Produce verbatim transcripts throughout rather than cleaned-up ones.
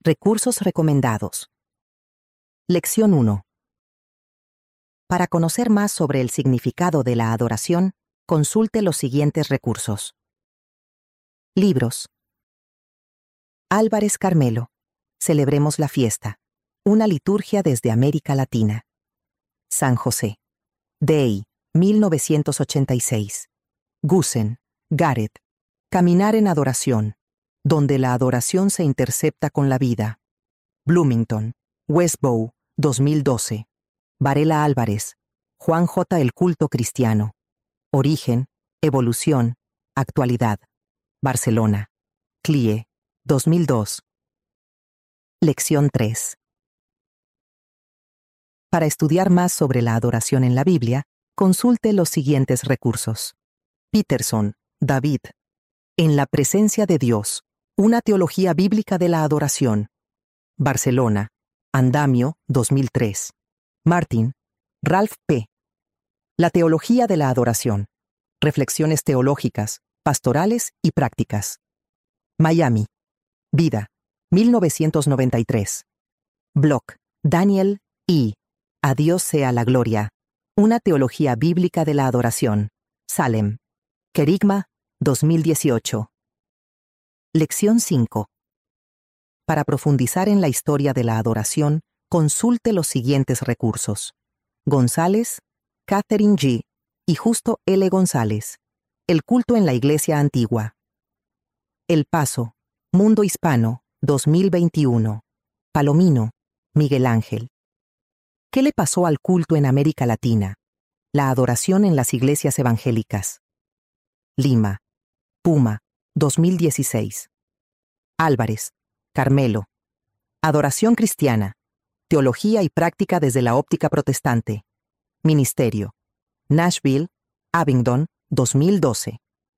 Recursos recomendados. Lección uno. Para conocer más sobre el significado de la adoración, consulte los siguientes recursos. Libros. Álvarez Carmelo. Celebremos la fiesta. Una liturgia desde América Latina. San José. Day, mil novecientos ochenta y seis. Gusen, Gareth. Caminar en adoración, donde la adoración se intercepta con la vida. Bloomington, Westbow, dos mil doce. Varela Álvarez. Juan J. El culto cristiano. Origen, evolución, actualidad. Barcelona. C L I E, dos mil dos. Lección tres. Para estudiar más sobre la adoración en la Biblia, consulte los siguientes recursos. Peterson, David. En la presencia de Dios, una teología bíblica de la adoración. Barcelona, Andamio, dos mil tres. Martin, Ralph P. La teología de la adoración. Reflexiones teológicas, pastorales y prácticas. Miami. Vida, mil novecientos noventa y tres. Block, Daniel E. A Dios sea la gloria. Una teología bíblica de la adoración. Salem. Querigma, dos mil dieciocho. Lección cinco. Para profundizar en la historia de la adoración, consulte los siguientes recursos. González, Catherine G. y Justo L. González. El culto en la Iglesia Antigua. El Paso, Mundo Hispano, dos mil veintiuno. Palomino, Miguel Ángel. ¿Qué le pasó al culto en América Latina? La adoración en las iglesias evangélicas. Lima, Puma, dos mil dieciséis. Álvarez, Carmelo. Adoración cristiana. Teología y práctica desde la óptica protestante. Ministerio. Nashville, Abingdon, dos mil doce.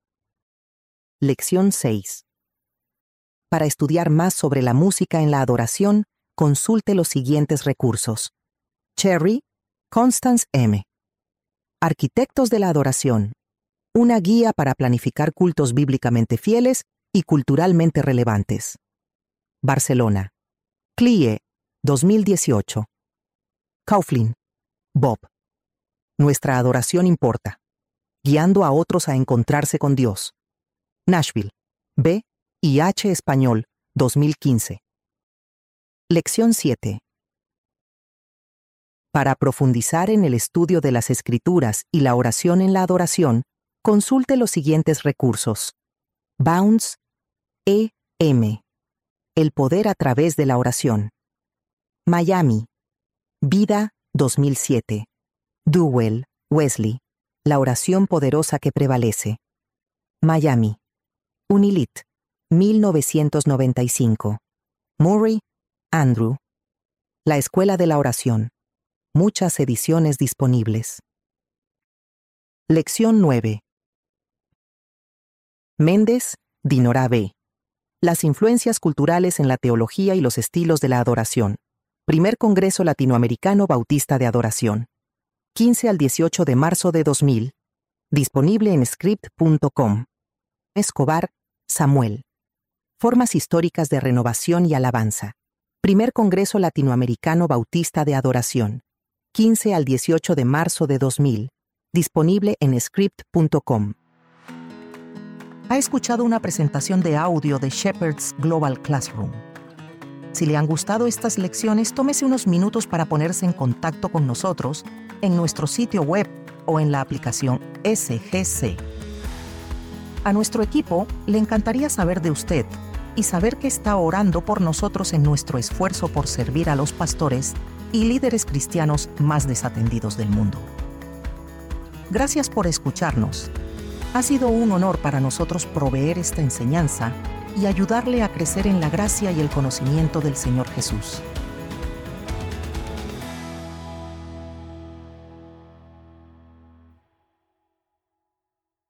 Lección seis. Para estudiar más sobre la música en la adoración, consulte los siguientes recursos. Cherry, Constance M. Arquitectos de la adoración. Una guía para planificar cultos bíblicamente fieles y culturalmente relevantes. Barcelona. C L I E, dos mil dieciocho. Kauflin, Bob. Nuestra adoración importa. Guiando a otros a encontrarse con Dios. Nashville. B. y H. Español, dos mil quince. Lección siete. Para profundizar en el estudio de las Escrituras y la oración en la adoración, consulte los siguientes recursos. Bounds, E. M. El poder a través de la oración. Miami. Vida, dos mil siete. Duwell, Wesley. La oración poderosa que prevalece. Miami. Unilit, mil novecientos noventa y cinco. Murray, Andrew. La Escuela de la Oración. Muchas ediciones disponibles. Lección nueve. Méndez, Dinora B. Las influencias culturales en la teología y los estilos de la adoración. Primer Congreso Latinoamericano Bautista de Adoración. quince al dieciocho de marzo de dos mil. Disponible en script punto com. Escobar, Samuel. Formas históricas de renovación y alabanza. Primer Congreso Latinoamericano Bautista de Adoración. quince al dieciocho de marzo de dos mil. Disponible en script punto com. Ha escuchado una presentación de audio de Shepherd's Global Classroom. Si le han gustado estas lecciones, tómese unos minutos para ponerse en contacto con nosotros en nuestro sitio web o en la aplicación S G C. A nuestro equipo le encantaría saber de usted y saber que está orando por nosotros en nuestro esfuerzo por servir a los pastores y líderes cristianos más desatendidos del mundo. Gracias por escucharnos. Ha sido un honor para nosotros proveer esta enseñanza y ayudarle a crecer en la gracia y el conocimiento del Señor Jesús.